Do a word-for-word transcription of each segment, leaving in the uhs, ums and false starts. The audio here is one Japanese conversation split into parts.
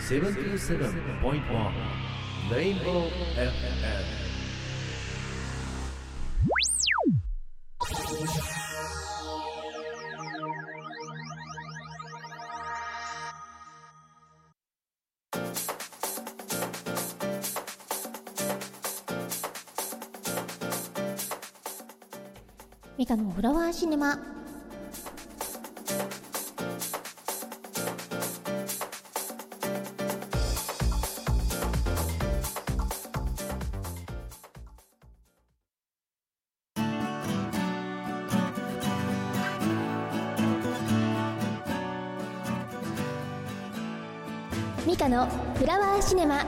セブンティーセブンポイントワン Rainbow エフエム。 ミカのフラワーシネマ。ミカのフラワーシネマ。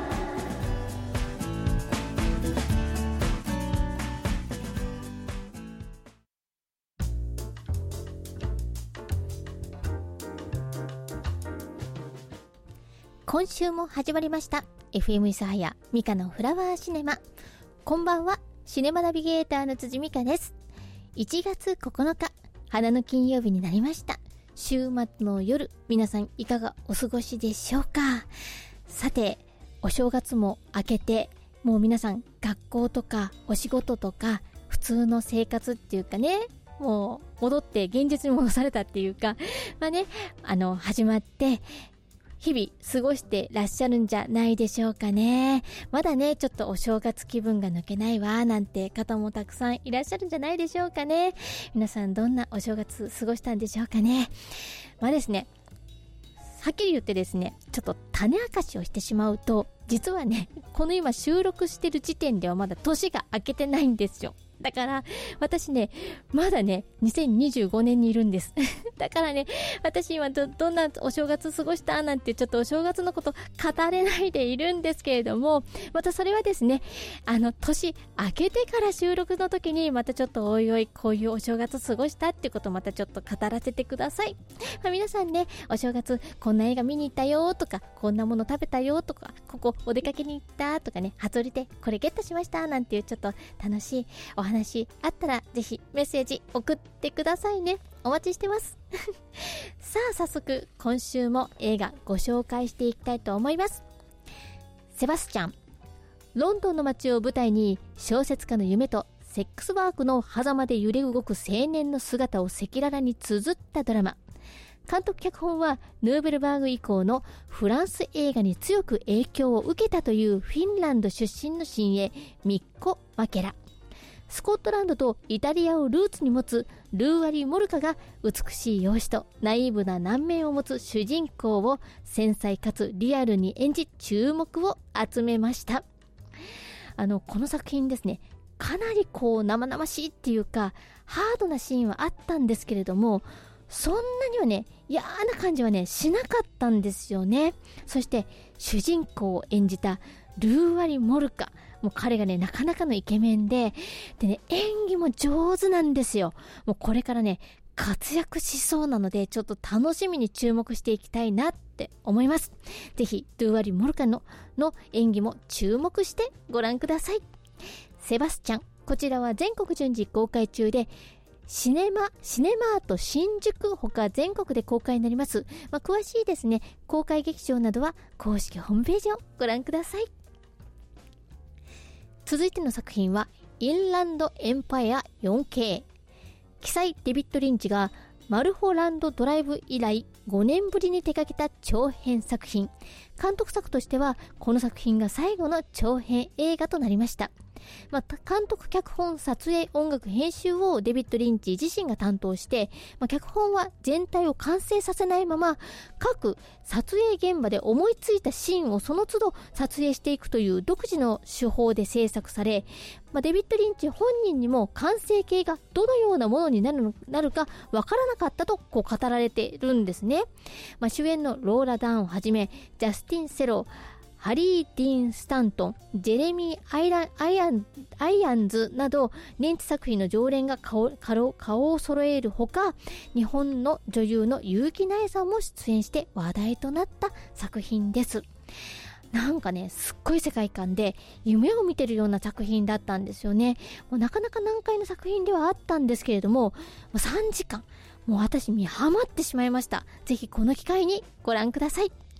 今週も始まりました エフエム 諫早ミカのフラワーシネマ。こんばんは、シネマナビゲーターの辻美香です。いちがつここのか、花の金曜日になりました。週末の夜、皆さんいかがお過ごしでしょうか。さて、お正月も明けて、もう皆さん学校とかお仕事とか普通の生活っていうかね、もう戻って現実に戻されたっていうか、まあね、あの始まって日々過ごしてらっしゃるんじゃないでしょうかね。まだね、ちょっとお正月気分が抜けないわなんて方もたくさんいらっしゃるんじゃないでしょうかね。皆さんどんなお正月過ごしたんでしょうかね。まあですね、はっきり言ってですね、ちょっと種明かしをしてしまうと、実はね、この今収録してる時点ではまだ年が明けてないんですよ。だから私ね、まだねにせんにじゅうごねんにいるんですだからね、私今 ど, どんなお正月過ごしたなんてちょっとお正月のこと語れないでいるんですけれども、またそれはですね、あの年明けてから収録の時にまたちょっとおいおいこういうお正月過ごしたってことをまたちょっと語らせてください。まあ、皆さんね、お正月こんな映画見に行ったよとか、こんなもの食べたよとか、ここお出かけに行ったとかね、初売りでこれゲットしましたなんていうちょっと楽しいお話あったらぜひメッセージ送ってくださいね。お待ちしてますさあ早速今週も映画ご紹介していきたいと思います。セバスチャン。ロンドンの街を舞台に小説家の夢とセックスワークの狭間で揺れ動く青年の姿を赤裸々に綴ったドラマ。監督脚本はヌーベルバーグ以降のフランス映画に強く影響を受けたというフィンランド出身の新鋭ミッコ・マケラ。スコットランドとイタリアをルーツに持つルーアリ・モルカが美しい容姿とナイーブな難面を持つ主人公を繊細かつリアルに演じ注目を集めました。あの、この作品ですね、かなりこう生々しいっていうかハードなシーンはあったんですけれども、そんなにはね、嫌な感じはね、しなかったんですよね。そして主人公を演じたルーアリ・モルカ、もう彼がね、なかなかのイケメンで、でね、演技も上手なんですよ。もうこれからね、活躍しそうなので、ちょっと楽しみに注目していきたいなって思います。ぜひ、ルーアリ・モルカの、の演技も注目してご覧ください。セバスチャン。こちらは全国順次公開中で、シネマ、シネマート新宿他全国で公開になります。まあ、詳しいですね、公開劇場などは公式ホームページをご覧ください。続いての作品はインランドエンパイア よんケー。 記載デビッド・リンチがマルホランドドライブ以来ごねんぶりに手掛けた長編作品。監督作としてはこの作品が最後の長編映画となりました。また監督、脚本、撮影、音楽、編集をデビッド・リンチ自身が担当して、まあ、脚本は全体を完成させないまま各撮影現場で思いついたシーンをその都度撮影していくという独自の手法で制作され、まあ、デビッド・リンチ本人にも完成形がどのようなものになるの、なるかわからなかったとこう語られているんですね。まあ、主演のローラ・ダーンをはじめジャスティン・セロー、ハリー・ディーン・スタントン、ジェレミー・アイラン、アイアン、アイアンズなど、リンチ作品の常連が顔、顔、顔を揃えるほか、日本の女優の結城苗さんも出演して話題となった作品です。なんかね、すっごい世界観で夢を見てるような作品だったんですよね。もうなかなか難解な作品ではあったんですけれども、もうさんじかん、もう私にハマってしまいました。ぜひこの機会にご覧ください。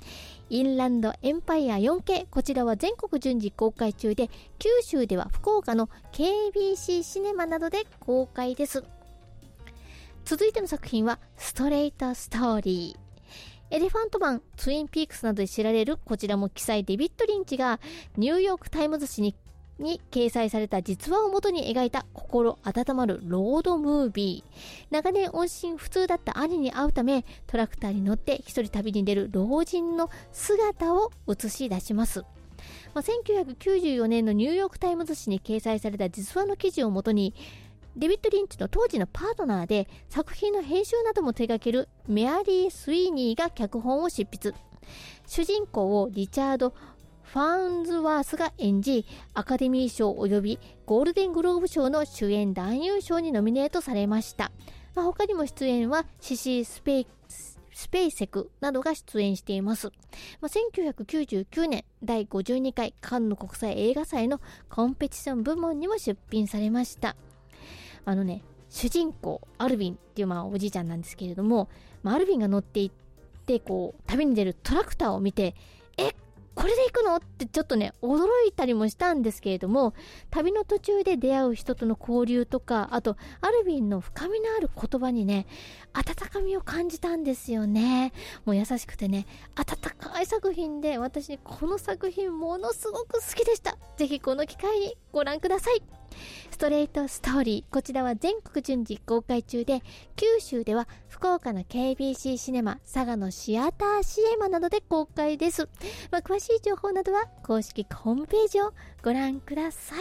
インランドエンパイア よんケー、 こちらは全国順次公開中で、九州では福岡の ケービーシー シネマなどで公開です。続いての作品はストレートストーリー。エレファントマン、ツインピークスなどで知られるこちらも記載デビッド・リンチがニューヨークタイムズ紙にに掲載された実話をもとに描いた心温まるロードムービー。長年音信不通だった兄に会うため、トラクターに乗って一人旅に出る老人の姿を映し出します。まあ、せんきゅうひゃくきゅうじゅうよねんのニューヨークタイムズ紙に掲載された実話の記事をもとに、デビッド・リンチの当時のパートナーで作品の編集なども手掛けるメアリー・スイーニーが脚本を執筆。主人公をリチャード・ファウンズワースが演じ、アカデミー賞及びゴールデングローブ賞の主演男優賞にノミネートされました。まあ、他にも出演はシシー・スペイスペイセクなどが出演しています。まあ、せんきゅうひゃくきゅうじゅうきゅうねんだいごじゅうにかいカンヌ国際映画祭のコンペティション部門にも出品されました。あのね、主人公アルビンっていうまあおじいちゃんなんですけれども、まあ、アルビンが乗っていってこう旅に出るトラクターを見て、えこれで行くのってちょっとね驚いたりもしたんですけれども、旅の途中で出会う人との交流とか、あとアルビンの深みのある言葉にね温かみを感じたんですよね。もう優しくてね温かい作品で、私この作品ものすごく好きでした。ぜひこの機会にご覧ください。ストレートストーリー、こちらは全国順次公開中で、九州では福岡の ケービーシー シネマ、佐賀のシアターシエマなどで公開です。まあ、詳しい情報などは公式ホームページをご覧ください。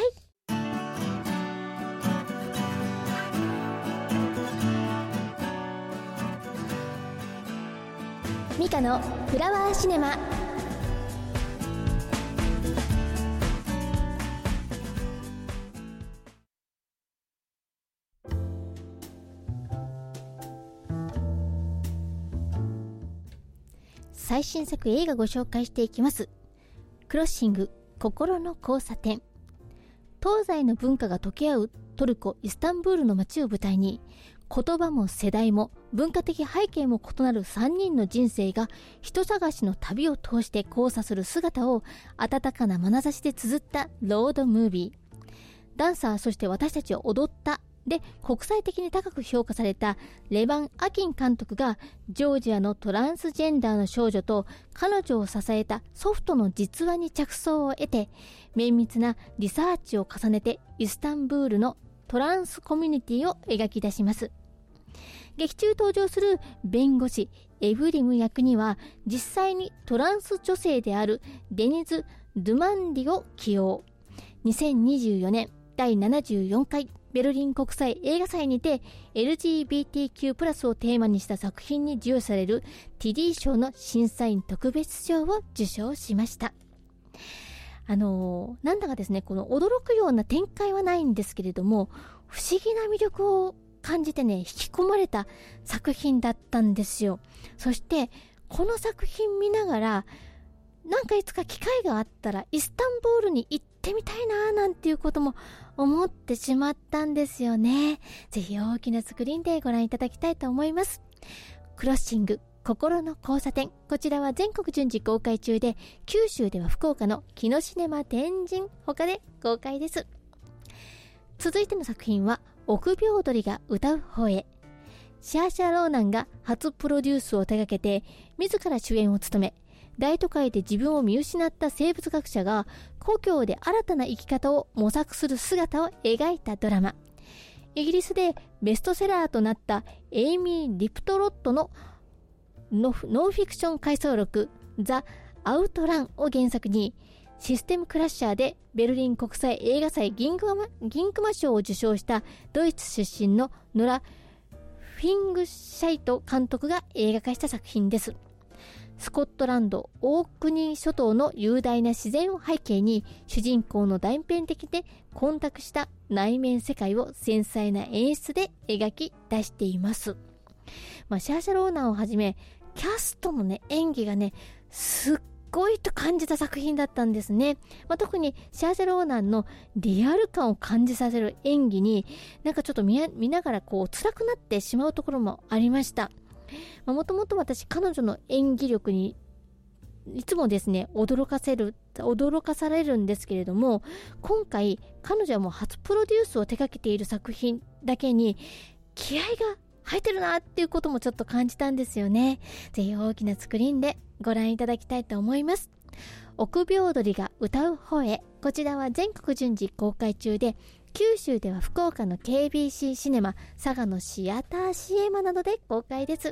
ミカのフラワーシネマ。最新作映画ご紹介していきます。クロッシング、心の交差点。東西の文化が溶け合うトルコ・イスタンブールの街を舞台に、言葉も世代も文化的背景も異なるさんにんの人生が人探しの旅を通して交差する姿を温かな眼差しで綴ったロードムービー。ダンサー、そして私たちを踊ったで国際的に高く評価されたレバン・アキン監督が、ジョージアのトランスジェンダーの少女と彼女を支えた祖父との実話に着想を得て、綿密なリサーチを重ねてイスタンブールのトランスコミュニティを描き出します。劇中登場する弁護士エブリム役には、実際にトランス女性であるデニズ・ドゥマンディを起用。にせんにじゅうよねんだいななじゅうよんかいベルリン国際映画祭にて エルジービーティーキュー プラスをテーマにした作品に授与されるティディ賞の審査員特別賞を受賞しました。あのー、なんだかですね、この驚くような展開はないんですけれども、不思議な魅力を感じてね、引き込まれた作品だったんですよ。そしてこの作品見ながら、なんかいつか機会があったらイスタンブールに行ってみたいななんていうことも思ってしまったんですよね。ぜひ大きなスクリーンでご覧いただきたいと思います。クロッシング、心の交差点。こちらは全国順次公開中で、九州では福岡のキノシネマ天神他で公開です。続いての作品は臆病鳥が歌う方へ。シャーシャ・ローナンが初プロデュースを手掛けて、自ら主演を務め、大都会で自分を見失った生物学者が故郷で新たな生き方を模索する姿を描いたドラマ。イギリスでベストセラーとなったエイミー・リプトロットのノンフィクション回想録ザ・アウトランを原作に、システムクラッシャーでベルリン国際映画祭銀熊、銀熊賞を受賞したドイツ出身のノラ・フィングシャイト監督が映画化した作品です。スコットランド・オークニー諸島の雄大な自然を背景に、主人公の断片的で混濁した内面世界を繊細な演出で描き出しています。まあ、シャーシャ・ローナンをはじめキャストのね演技がねすっごいと感じた作品だったんですね。まあ、特にシャーシャ・ローナンのリアル感を感じさせる演技に、なんかちょっと 見, 見ながらこう辛くなってしまうところもありました。もともと私彼女の演技力にいつもですね驚かせる驚かされるんですけれども、今回彼女はもう初プロデュースを手掛けている作品だけに気合が入ってるなっていうこともちょっと感じたんですよね。ぜひ大きなスクリーンでご覧いただきたいと思います。臆病鳥が歌う方へ、こちらは全国順次公開中で、九州では福岡の ケービーシー シネマ、佐賀のシアターシエマなどで公開です。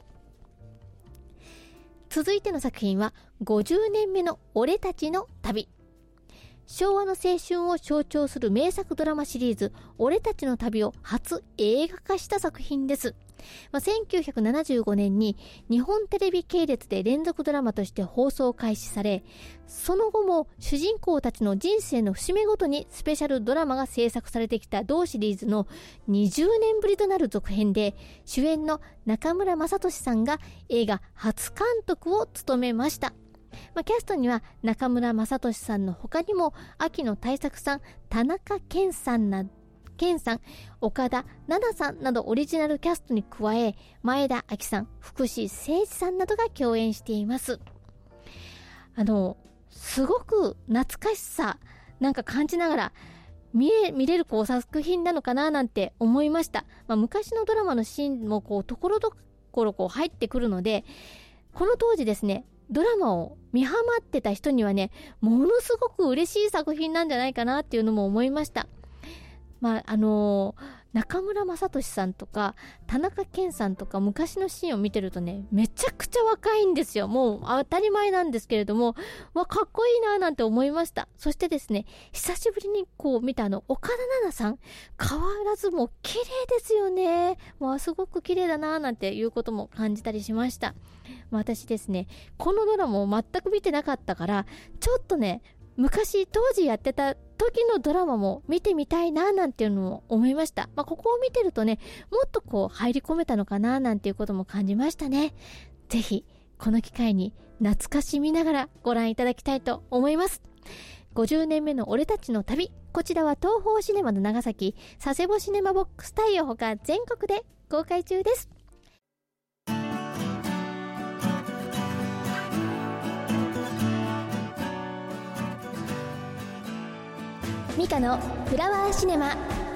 続いての作品はごじゅうねんめの俺たちの旅。昭和の青春を象徴する名作ドラマシリーズ俺たちの旅を初映画化した作品です。まあ、せんきゅうひゃくななじゅうごねんに日本テレビ系列で連続ドラマとして放送開始され、その後も主人公たちの人生の節目ごとにスペシャルドラマが制作されてきた同シリーズのにじゅうねんぶりとなる続編で、主演の中村雅俊さんが映画初監督を務めました。まあ、キャストには中村雅俊さんの他にも秋野大作さん、田中健さんな健さん、岡田奈々さんなどオリジナルキャストに加え、前田亜紀さん、福士誠二さんなどが共演しています。あのすごく懐かしさなんか感じながら見れ、見れるこう作品なのかななんて思いました。まあ、昔のドラマのシーンもこうところどころこう入ってくるので、この当時ですねドラマを見ハマってた人にはねものすごく嬉しい作品なんじゃないかなっていうのも思いました。まああのー、中村雅俊さんとか田中健さんとか昔のシーンを見てるとねめちゃくちゃ若いんですよ。もう当たり前なんですけれども、わかっこいいななんて思いました。そしてですね久しぶりにこう見たあの岡田奈々さん、変わらずもう綺麗ですよね。もうすごく綺麗だななんていうことも感じたりしました。私ですねこのドラマを全く見てなかったから、ちょっとね昔当時やってた時のドラマも見てみたいななんていうのも思いました。まあ、ここを見てるとねもっとこう入り込めたのかななんていうことも感じましたね。ぜひこの機会に懐かしみながらご覧いただきたいと思います。ごじゅうねんめの俺たちの旅、こちらは東宝シネマの長崎、佐世保シネマボックスタイヤほか全国で公開中です。ミカのフラワーシネマ。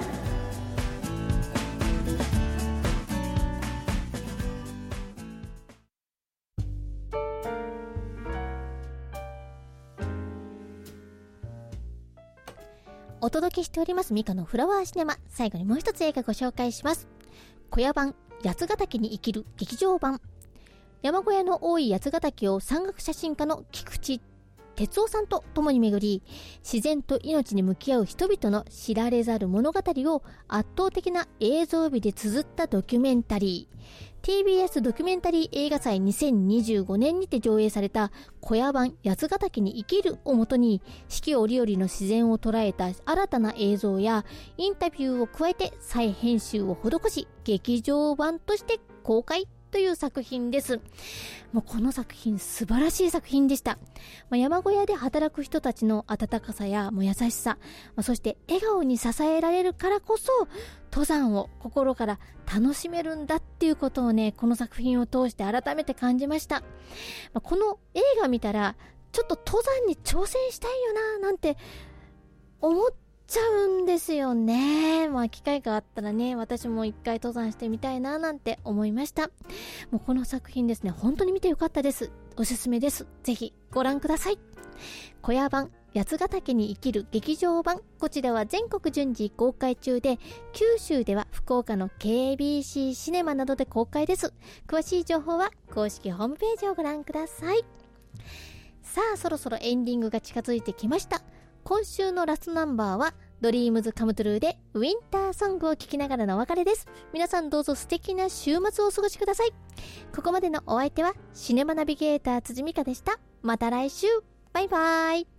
お届けしておりますミカのフラワーシネマ。最後にもう一つ映画ご紹介します。小屋版八ヶ岳に生きる劇場版。山小屋の多い八ヶ岳を山岳写真家の菊池哲夫さんと共に巡り、自然と命に向き合う人々の知られざる物語を圧倒的な映像美で綴ったドキュメンタリー。 ティービーエス ドキュメンタリー映画祭にせんにじゅうごねんにて上映された小屋版八ヶ岳に生きるをもとに、四季折々の自然を捉えた新たな映像やインタビューを加えて再編集を施し、劇場版として公開という作品です。もうこの作品素晴らしい作品でした。まあ、山小屋で働く人たちの温かさやもう優しさ、まあ、そして笑顔に支えられるからこそ登山を心から楽しめるんだっていうことをね、この作品を通して改めて感じました。まあ、この映画見たらちょっと登山に挑戦したいよななんて思っちゃうんですよね。まあ機会があったらね私も一回登山してみたいななんて思いました。もうこの作品ですね本当に見てよかったです。おすすめです。ぜひご覧ください。小屋版八ヶ岳に生きる劇場版、こちらは全国順次公開中で、九州では福岡の ケービーシー シネマなどで公開です。詳しい情報は公式ホームページをご覧ください。さあそろそろエンディングが近づいてきました。今週のラストナンバーはドリームズカムトゥルーでウィンターソングを聴きながらのお別れです。皆さんどうぞ素敵な週末をお過ごしください。ここまでのお相手はシネマナビゲーター辻美香でした。また来週。バイバイ。